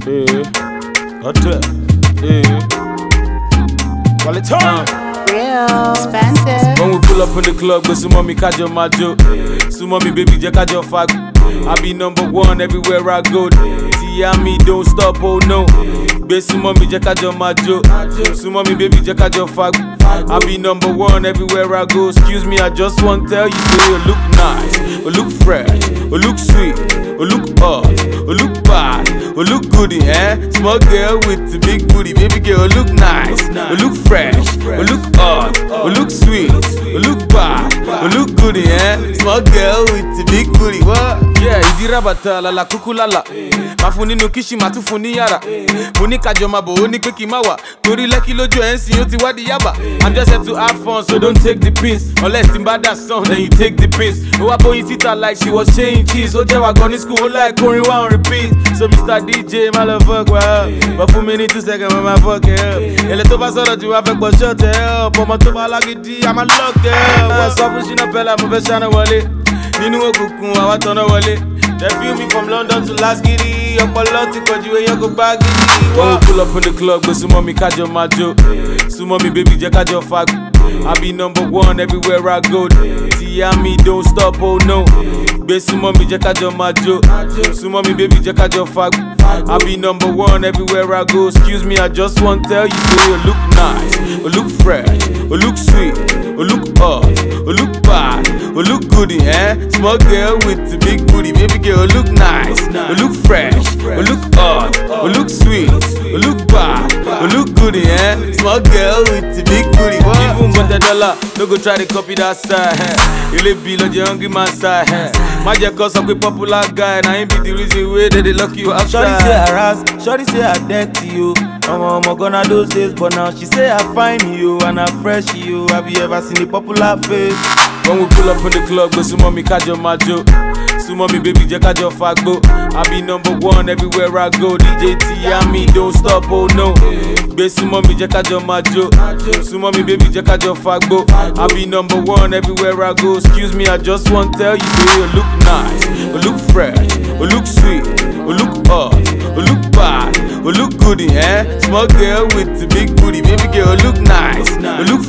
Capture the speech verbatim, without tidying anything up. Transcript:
Yeah, hotel. Yeah, quality time. Real expensive. When we pull up in the club, go sumo mi kajo majo. Sumo mi baby je kajo fag. I be number one everywhere I go. Tia me don't stop, oh no. Be sumo mi je kajo majo. Sumo mi baby je kajo fag. I be number one everywhere I go. Excuse me, I just want to tell you, say you look nice, you look fresh, you look sweet, you look hot, you look bad, you look goody, eh? Small girl with the big booty, baby girl, you look nice, you look fresh, you look hot, you look sweet, you look bad, you look goody, eh? Small girl with the big booty, what? Yeah, idi rabata la la kukulala. Mafuni no kishi matufuni yara. Muni kajoma bo oni kweki mawa. Tori leki lojo ensi yoti wadi yaba. I'm just here to have fun, so don't take the piss. Unless timba that song, then you take the piss. Oh, I boy sit her like she was saying cheese. Oh, Jewa gone in school like Corey one repeat. So Mister D J, my love fuck well. But for me, need two seconds when my fuck hell. Elle est over so that you have a but shut hell. Pour my toba like it, I'm a lock there. What's up, she na bella, move shana wale. Ninu okukun, I want to wale. They feel me from London to Las Giddy. Up a lot to cause you and you go back. When we pull up in the club, go sumo mi kajo majo. Sumo mi baby je kajo fag. I be number one everywhere I go. Tia me don't stop, oh no. Be sumo mi je kajo majo. Sumo mi baby je kajo fag. I be number one everywhere I go. Excuse me, I just want to tell you, say you look nice, you look fresh, you look sweet, you look hot, you look bad, you look goody, eh? Small girl with the big booty, baby girl, you look nice, you look fresh, you look hot, you look sweet, you look bad, you look goody, eh? Small girl with the big booty. Even got the dollar, no go try to copy that side. You live below the hungry man side. Magic cause I'm a popular guy, and I ain't be the reason why they lock you outside. Shorty say I ras, shorty say I dirty you. I'm I'm gonna do this, but now she say I find you and I fresh you. Have you ever seen the popular face? When we pull up in the club, go sumo mi kajo majo. Sumo mi baby je kajo fagbo. I be number one everywhere I go. D J Tia me don't stop, oh no. Be sumo mi je kajo majo. Sumo mi baby je kajo fagbo. I be number one everywhere I go. Excuse me, I just want to tell you, say you look nice, you look fresh, you look sweet, you look hot, you look bad, you look goody, eh? Small girl with the big booty, baby girl, you look nice, you look